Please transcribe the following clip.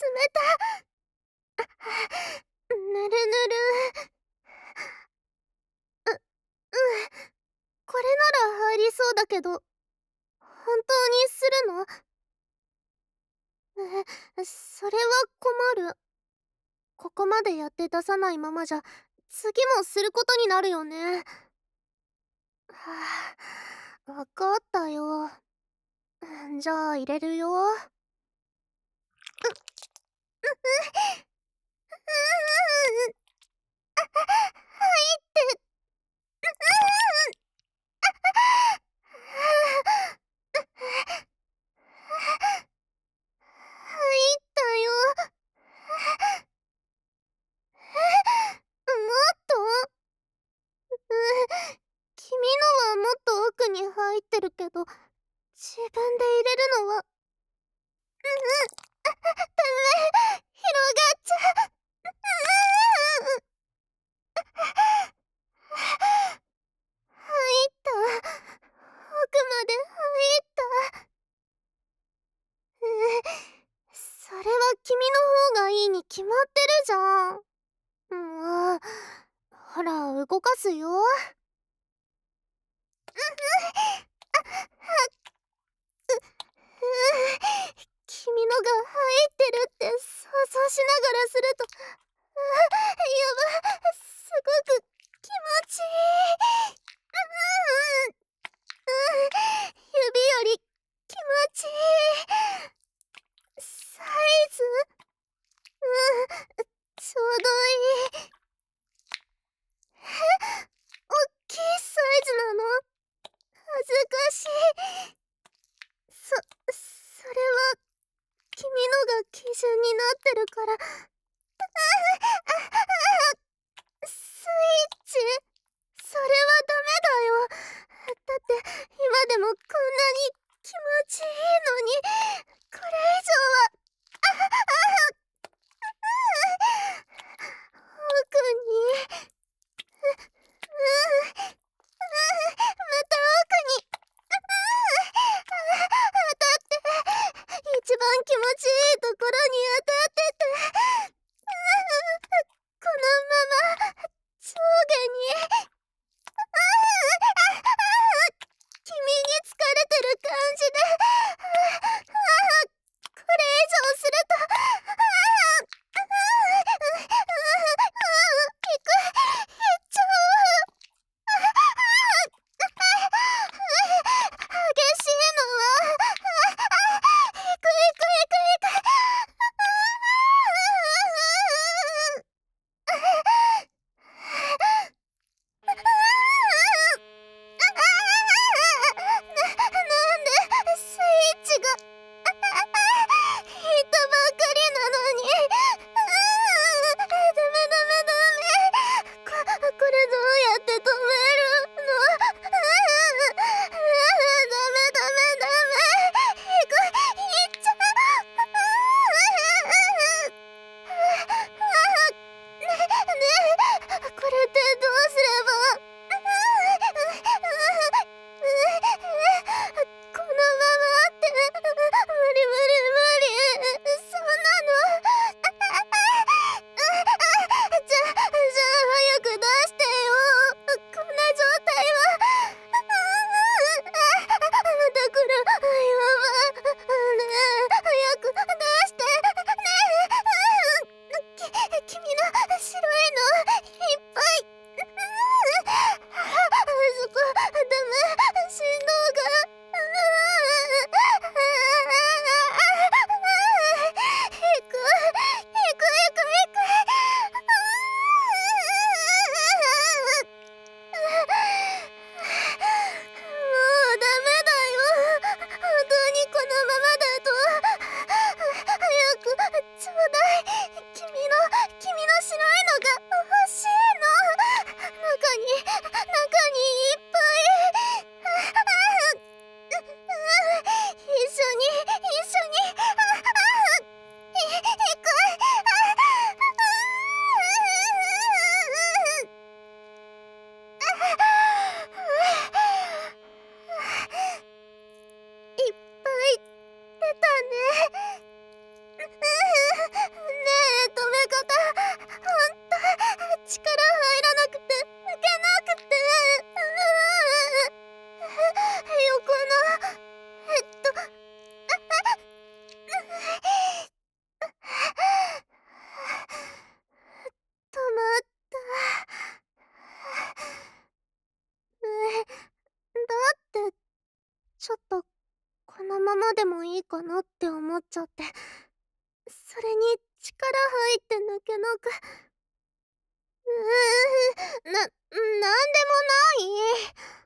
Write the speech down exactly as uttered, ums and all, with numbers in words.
た。ぬるぬる。う、うん。これなら入りそうだけど、本当にするの？え、それは困る。ここまでやって出さないままじゃ、次もすることになるよね。はあ、わかったよ。じゃあ入れるよ。う、う、う、う、う、あ、入って、う、う、入ったよ。え、もっと？君のはもっと奥に入ってるけど、自分で入れるのは、う、う、ダメ、広がっちゃう。う、入った。奥まで入った。それは君の方がいいに決まってるじゃん。もう、ほら動かすよ。う、う、あ、は、う、う、君のが入ってるって想像しながらすると、あ、やば、すごく気持ちいい。うん、うん、指より気持ちいい。サイズ、うん、ちょうどいい。え、おっきいサイズなの？恥ずかしい。そ、それは君のが基準になってるから。あ、あ、あ、スイッチ、それはダメだよ。だって今でもこんなに気持ちいいのに、これ以上は、あ、あ、奥に、うん、また奥に、当たって、一番気持ちいいところに当たってて、このまま上下に、君に疲れてる感じで、これ以上すると、いく、いっちゃう。激しいのは、いくいくいくいく。 ちょっとこのままでもいいかなって思っちゃって、それに力入って抜けなく。うーん、な、なんでもない。